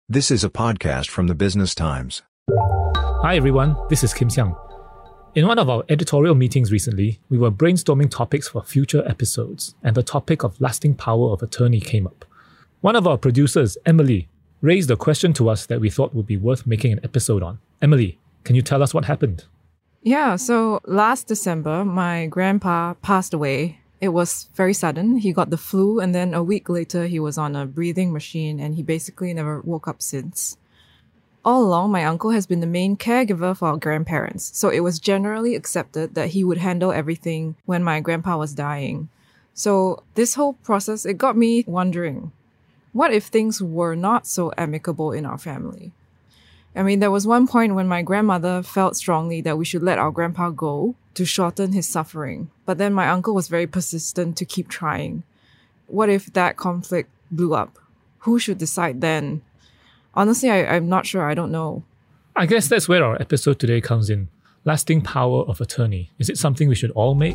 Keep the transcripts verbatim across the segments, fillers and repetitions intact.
This is a podcast from the Business Times. Hi everyone, this is Kim Xiang. In one of our editorial meetings recently, we were brainstorming topics for future episodes, and the topic of lasting power of attorney came up. One of our producers, Emily, raised a question to us that we thought would be worth making an episode on. Emily, can you tell us what happened? Yeah, so last December, my grandpa passed away. It was very sudden. He got the flu, and then a week later, he was on a breathing machine, and he basically never woke up since. All along, my uncle has been the main caregiver for our grandparents, so it was generally accepted that he would handle everything when my grandpa was dying. So this whole process, it got me wondering, what if things were not so amicable in our family? I mean, there was one point when my grandmother felt strongly that we should let our grandpa go to shorten his suffering. But then my uncle was very persistent to keep trying. What if that conflict blew up? Who should decide then? Honestly, I, I'm not sure. I don't know. I guess that's where our episode today comes in. Lasting power of attorney. Is it something we should all make?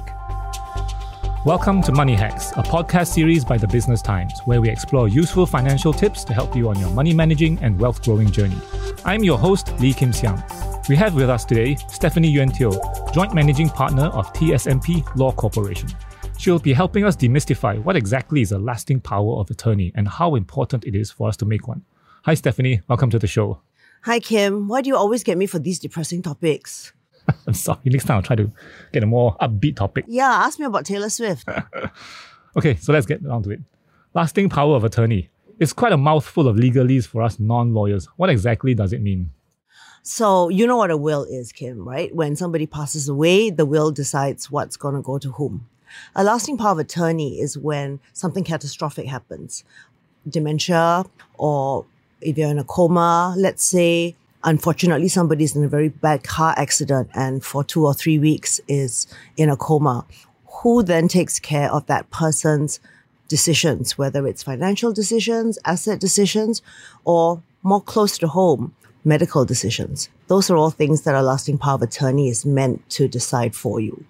Welcome to Money Hacks, a podcast series by the Business Times, where we explore useful financial tips to help you on your money managing and wealth growing journey. I'm your host, Lee Kim Xiang. We have with us today Stephanie Yuan Teo, Joint Managing Partner of T S M P Law Corporation. She'll be helping us demystify what exactly is a lasting power of attorney and how important it is for us to make one. Hi Stephanie, welcome to the show. Hi Kim, why do you always get me for these depressing topics? I'm sorry, next time I'll try to get a more upbeat topic. Yeah, ask me about Taylor Swift. Okay, so let's get down to it. Lasting power of attorney. It's quite a mouthful of legalese for us non-lawyers. What exactly does it mean? So, you know what a will is, Kim, right? When somebody passes away, the will decides what's going to go to whom. A lasting power of attorney is when something catastrophic happens. Dementia, or if you're in a coma, let's say, unfortunately, somebody's in a very bad car accident and for two or three weeks is in a coma. Who then takes care of that person's decisions, whether it's financial decisions, asset decisions, or more close to home, medical decisions? Those are all things that a lasting power of attorney is meant to decide for you.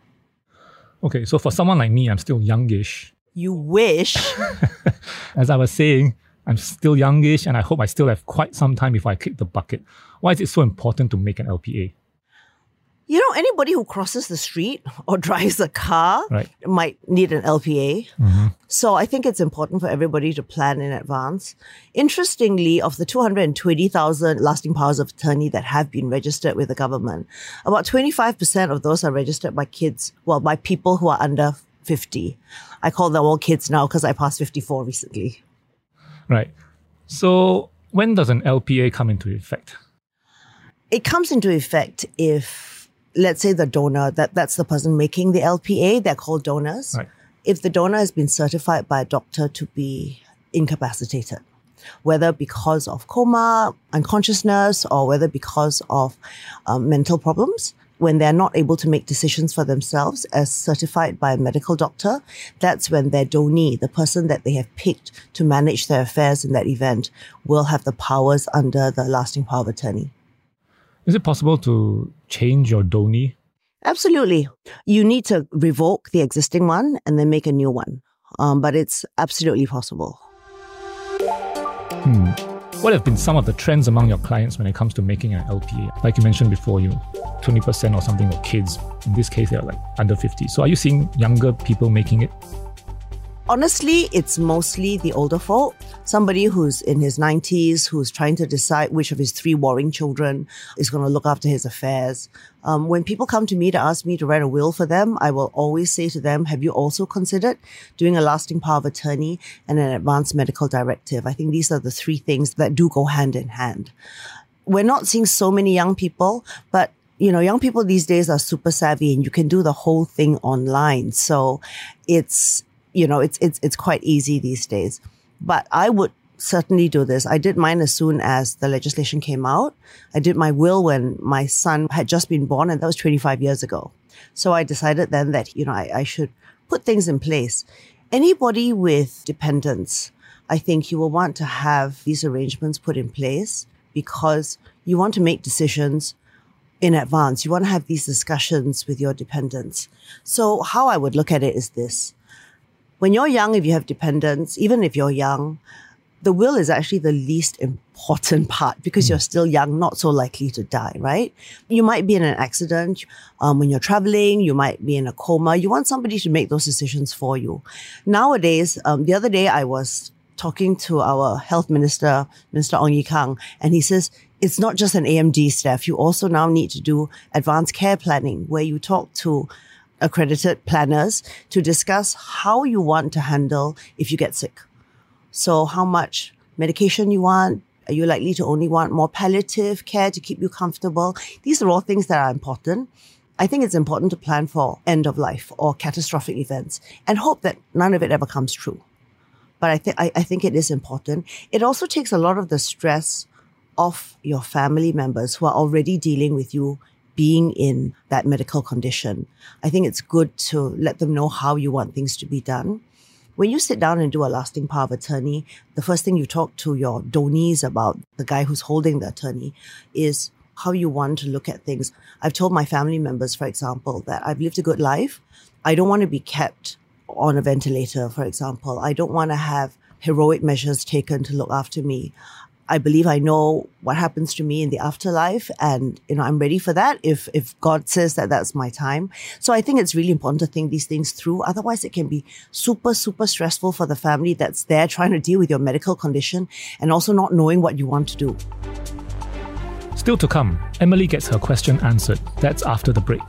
Okay, so for someone like me, I'm still youngish. You wish. As I was saying, I'm still youngish and I hope I still have quite some time before I kick the bucket. Why is it so important to make an L P A? You know, anybody who crosses the street or drives a car right. might need an L P A. Mm-hmm. So I think it's important for everybody to plan in advance. Interestingly, of the two hundred twenty thousand lasting powers of attorney that have been registered with the government, about twenty-five percent of those are registered by kids, well, by people who are under fifty. I call them all kids now because I passed fifty-four recently. Right. So when does an L P A come into effect? It comes into effect if, let's say the donor, that, that's the person making the L P A, they're called donors. Right. If the donor has been certified by a doctor to be incapacitated, whether because of coma, unconsciousness, or whether because of um, mental problems, when they're not able to make decisions for themselves as certified by a medical doctor, that's when their donee, the person that they have picked to manage their affairs in that event, will have the powers under the lasting power of attorney. Is it possible to change your donee? Absolutely. You need to revoke the existing one and then make a new one. Um, but it's absolutely possible. Hmm. What have been some of the trends among your clients when it comes to making an L P A? Like you mentioned before, you twenty percent or something of kids. In this case, they're like under fifty. So are you seeing younger people making it? Honestly, it's mostly the older folk. Somebody who's in his nineties, who's trying to decide which of his three warring children is going to look after his affairs. Um, when people come to me to ask me to write a will for them, I will always say to them, have you also considered doing a lasting power of attorney and an advanced medical directive? I think these are the three things that do go hand in hand. We're not seeing so many young people, but you know, young people these days are super savvy and you can do the whole thing online. So it's, you know, it's, it's, it's quite easy these days. But I would certainly do this. I did mine as soon as the legislation came out. I did my will when my son had just been born, and that was twenty-five years ago. So I decided then that, you know, I, I should put things in place. Anybody with dependents, I think you will want to have these arrangements put in place because you want to make decisions in advance. You want to have these discussions with your dependents. So how I would look at it is this. When you're young, if you have dependents, even if you're young, the will is actually the least important part because you're still young, not so likely to die, right? You might be in an accident um, when you're traveling. You might be in a coma. You want somebody to make those decisions for you. Nowadays, um, the other day I was talking to our health minister, Minister Ong Ye Kung, and he says, it's not just an A M D, Steph. You also now need to do advanced care planning where you talk to accredited planners to discuss how you want to handle if you get sick. So how much medication you want? Are you likely to only want more palliative care to keep you comfortable? These are all things that are important. I think it's important to plan for end of life or catastrophic events and hope that none of it ever comes true. But I, th- I, I think it is important. It also takes a lot of the stress off your family members who are already dealing with you being in that medical condition. I think it's good to let them know how you want things to be done. When you sit down and do a lasting power of attorney, the first thing you talk to your donees about, the guy who's holding the attorney, is how you want to look at things. I've told my family members, for example, that I've lived a good life. I don't want to be kept on a ventilator, for example. I don't want to have heroic measures taken to look after me. I believe I know what happens to me in the afterlife, and you know I'm ready for that if if God says that that's my time. So I think it's really important to think these things through. Otherwise, it can be super, super stressful for the family that's there trying to deal with your medical condition and also not knowing what you want to do. Still to come, Emily gets her question answered. That's after the break.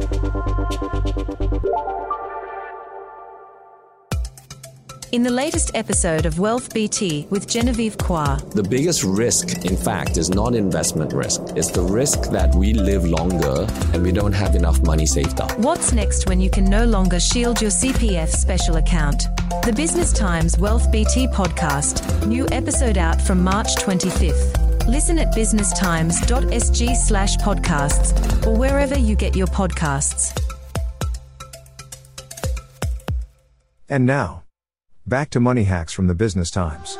In the latest episode of Wealth B T with Genevieve Kwa. The biggest risk, in fact, is not investment risk. It's the risk that we live longer and we don't have enough money saved up. What's next when you can no longer shield your C P F special account? The Business Times Wealth B T podcast. New episode out from March twenty-fifth. Listen at businesstimes.sg slash podcasts or wherever you get your podcasts. And now, back to Money Hacks from the Business Times.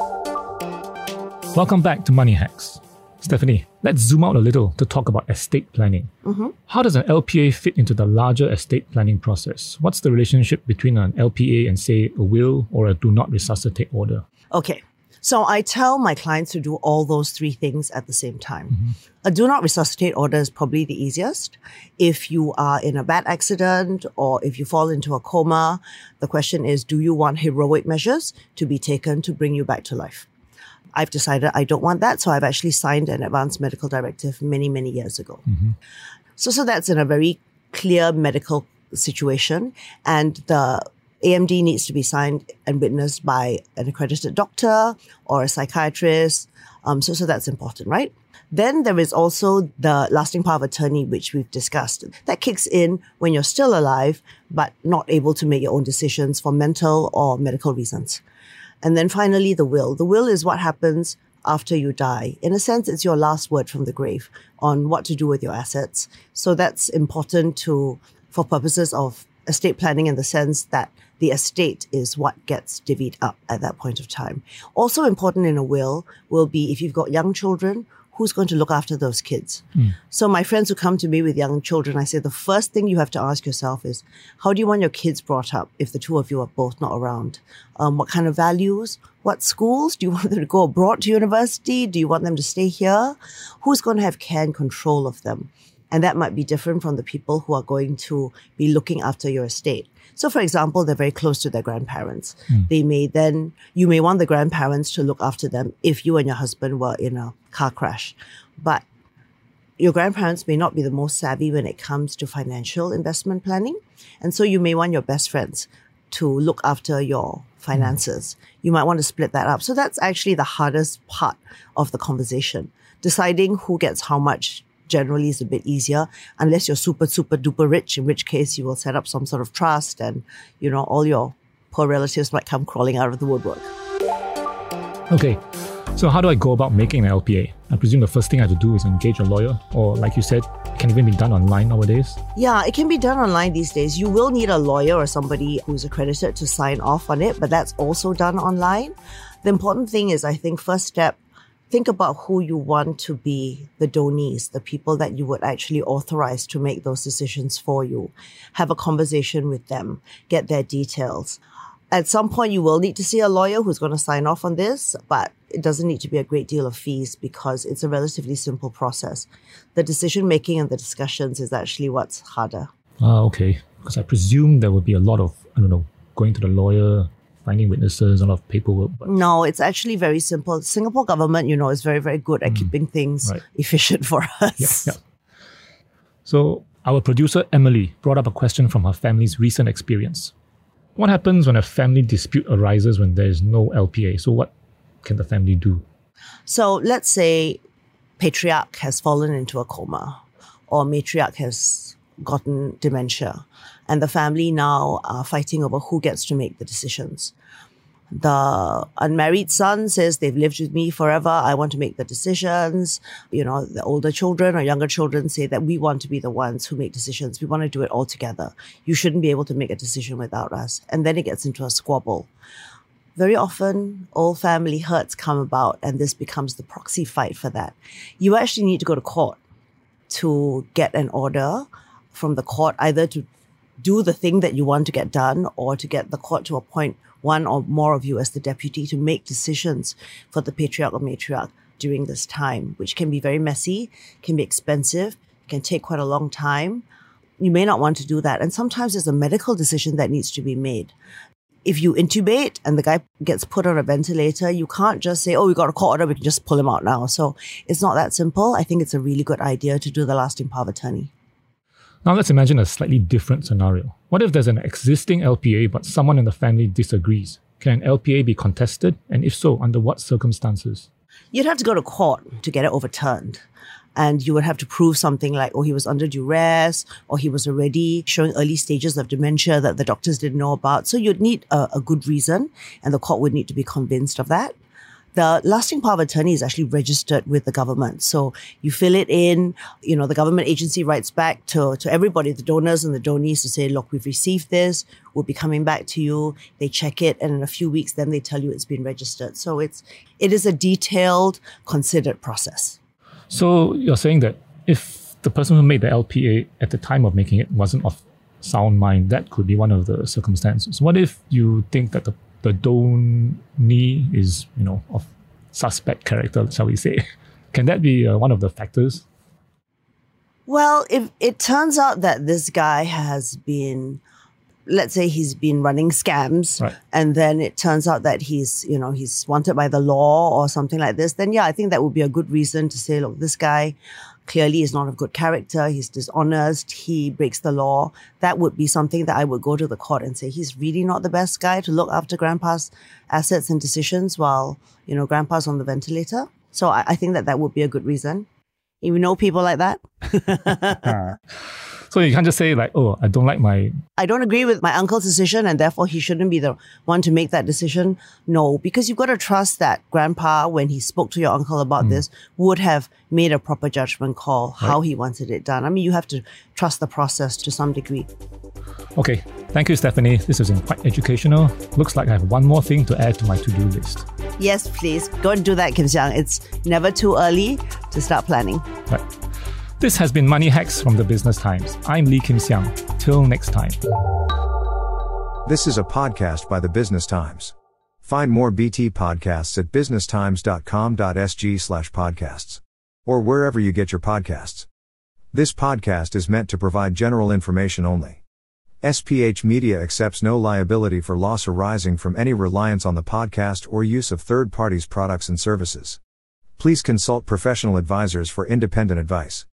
Welcome back to Money Hacks. Stephanie, let's zoom out a little to talk about estate planning. Mm-hmm. How does an L P A fit into the larger estate planning process? What's the relationship between an L P A and, say, a will or a do not resuscitate order? Okay. So I tell my clients to do all those three things at the same time. Mm-hmm. A do not resuscitate order is probably the easiest. If you are in a bad accident or if you fall into a coma, the question is, do you want heroic measures to be taken to bring you back to life? I've decided I don't want that, so I've actually signed an advance medical directive many, many years ago. Mm-hmm. So, so that's in a very clear medical situation, and the A M D needs to be signed and witnessed by an accredited doctor or a psychiatrist. Um, so, so that's important, right? Then there is also the lasting power of attorney, which we've discussed. That kicks in when you're still alive, but not able to make your own decisions for mental or medical reasons. And then finally, the will. The will is what happens after you die. In a sense, it's your last word from the grave on what to do with your assets. So that's important to, for purposes of estate planning, in the sense that the estate is what gets divvied up at that point of time. Also important in a will will be if you've got young children, who's going to look after those kids? Mm. So my friends who come to me with young children, I say the first thing you have to ask yourself is, how do you want your kids brought up if the two of you are both not around? Um, what kind of values? What schools? Do you want them to go abroad to university? Do you want them to stay here? Who's going to have care and control of them? And that might be different from the people who are going to be looking after your estate. So, for example, they're very close to their grandparents. Mm. They may then, you may want the grandparents to look after them if you and your husband were in a car crash. But your grandparents may not be the most savvy when it comes to financial investment planning. And so you may want your best friends to look after your finances. Mm. You might want to split that up. So that's actually the hardest part of the conversation. Deciding who gets how much generally is a bit easier, unless you're super, super duper rich, in which case you will set up some sort of trust and, you know, all your poor relatives might come crawling out of the woodwork. Okay, so how do I go about making an L P A? I presume the first thing I have to do is engage a lawyer, or like you said, it can even be done online nowadays. Yeah, it can be done online these days. You will need a lawyer or somebody who's accredited to sign off on it, but that's also done online. The important thing is, I think, first step, think about who you want to be the donees, the people that you would actually authorize to make those decisions for you. Have a conversation with them, get their details. At some point, you will need to see a lawyer who's going to sign off on this, but it doesn't need to be a great deal of fees because it's a relatively simple process. The decision-making and the discussions is actually what's harder. Ah, okay. Because I presume there would be a lot of, I don't know, going to the lawyer, finding witnesses, a lot of paperwork. But No, it's actually very simple. Singapore government, you know, is very, very good at Mm, keeping things right. efficient for us. Yeah, yeah. So our producer, Emily, brought up a question from her family's recent experience. What happens when a family dispute arises when there is no L P A? So what can the family do? So let's say patriarch has fallen into a coma or matriarch has gotten dementia and the family now are fighting over who gets to make the decisions. The unmarried son says they've lived with me forever. I want to make the decisions. You know, the older children or younger children say that we want to be the ones who make decisions. We want to do it all together. You shouldn't be able to make a decision without us. And then it gets into a squabble. Very often, old family hurts come about and this becomes the proxy fight for that. You actually need to go to court to get an order from the court, either to do the thing that you want to get done or to get the court to appoint one or more of you as the deputy to make decisions for the patriarch or matriarch during this time, which can be very messy, can be expensive, can take quite a long time. You may not want to do that. And sometimes there's a medical decision that needs to be made. If you intubate and the guy gets put on a ventilator, you can't just say, oh, we got a court order, we can just pull him out now. So it's not that simple. I think it's a really good idea to do the lasting power of attorney. Now let's imagine a slightly different scenario. What if there's an existing L P A but someone in the family disagrees? Can an L P A be contested? And if so, under what circumstances? You'd have to go to court to get it overturned. And you would have to prove something like, oh, he was under duress, or he was already showing early stages of dementia that the doctors didn't know about. So you'd need a, a good reason, and the court would need to be convinced of that. The lasting power of attorney is actually registered with the government. So you fill it in, you know, the government agency writes back to, to everybody, the donors and the donees, to say, look, we've received this, we'll be coming back to you. They check it, and in a few weeks, then they tell you it's been registered. So it's, it is a detailed, considered process. So you're saying that if the person who made the L P A at the time of making it wasn't of sound mind, that could be one of the circumstances. What if you think that the the donee is, you know, of suspect character, shall we say? Can that be uh, one of the factors? Well, if it turns out that this guy has been, let's say he's been running scams, Right. and then it turns out that he's, you know, he's wanted by the law or something like this, then yeah, I think that would be a good reason to say, look, this guy clearly is not of good character, he's dishonest, he breaks the law. That would be something that I would go to the court and say, he's really not the best guy to look after grandpa's assets and decisions while, you know, grandpa's on the ventilator. So I, I think that that would be a good reason. You know people like that? So you can't just say like, oh, I don't like my... I don't agree with my uncle's decision and therefore he shouldn't be the one to make that decision. No, because you've got to trust that grandpa, when he spoke to your uncle about mm. this, would have made a proper judgment call, right. how he wanted it done. I mean, you have to trust the process to some degree. Okay, thank you, Stephanie. This has been quite educational. Looks like I have one more thing to add to my to-do list. Yes, please. Go and do that, Kim Xiang. It's never too early to start planning. Right. This has been Money Hacks from the Business Times. I'm Lee Kim Xiang. Till next time. This is a podcast by the Business Times. Find more B T podcasts at business times dot com dot s g slash podcasts or wherever you get your podcasts. This podcast is meant to provide general information only. S P H Media accepts no liability for loss arising from any reliance on the podcast or use of third parties' products and services. Please consult professional advisors for independent advice.